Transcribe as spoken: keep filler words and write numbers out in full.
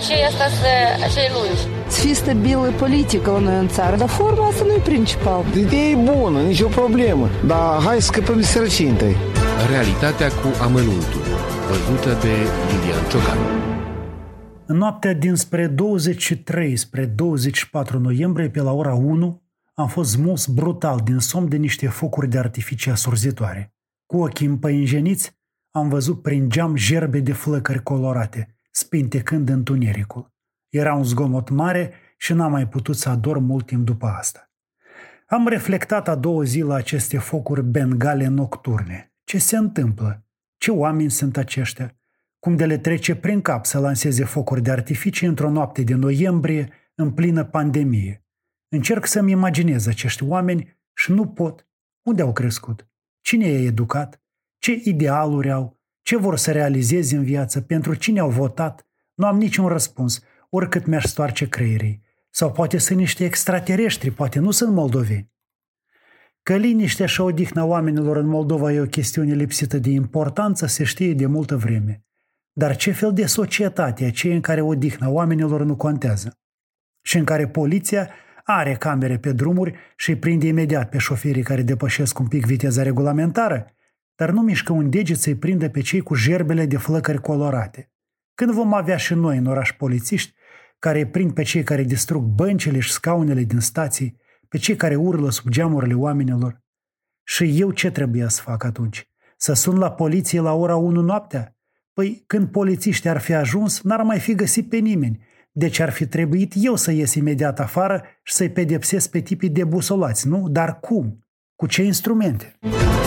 acei, asta să, acei lungi. Să fie stabilă politică la noi în țară, dar forma asta nu e principal. Ideea e bună, nicio problemă, dar hai să scăpăm de sărăcie întâi. Realitatea cu amănuntul, văzută de Lilian Ciocan. În noaptea dinspre douăzeci și trei spre douăzeci și patru noiembrie, pe la ora unu, am fost smuls brutal din somn de niște focuri de artificii asurzitoare. Cu ochii împăinjeniți, am văzut prin geam gerbe de flăcări colorate, spintecând întunericul. Era un zgomot mare și n-am mai putut să adorm mult timp după asta. Am reflectat a doua zi la aceste focuri bengale nocturne. Ce se întâmplă? Ce oameni sunt aceștia? Cum de le trece prin cap să lanseze focuri de artificii într-o noapte de noiembrie în plină pandemie? Încerc să-mi imaginez acești oameni și nu pot. Unde au crescut? Cine i-a educat? Ce idealuri au? Ce vor să realizeze în viață? Pentru cine au votat? Nu am niciun răspuns, oricât mi-aș stoarce creierii. Sau poate sunt niște extraterestri, poate nu sunt moldoveni. Că liniștea și odihna oamenilor în Moldova e o chestiune lipsită de importanță, se știe de multă vreme. Dar ce fel de societate e aceea în care odihna oamenilor nu contează? Și în care poliția are camere pe drumuri și îi prinde imediat pe șoferii care depășesc un pic viteza regulamentară, dar nu mișcă un deget să-i prindă pe cei cu gerbele de flăcări colorate. Când vom avea și noi în oraș polițiști care îi prind pe cei care distrug băncile și scaunele din stații, pe cei care urlă sub geamurile oamenilor? Și eu ce trebuia să fac atunci? Să sun la poliție la ora unu noaptea? Păi când polițiștii ar fi ajuns, n-ar mai fi găsit pe nimeni. Deci ar fi trebuit eu să ies imediat afară și să-i pedepsesc pe tipii debusolați, nu? Dar cum? Cu ce instrumente?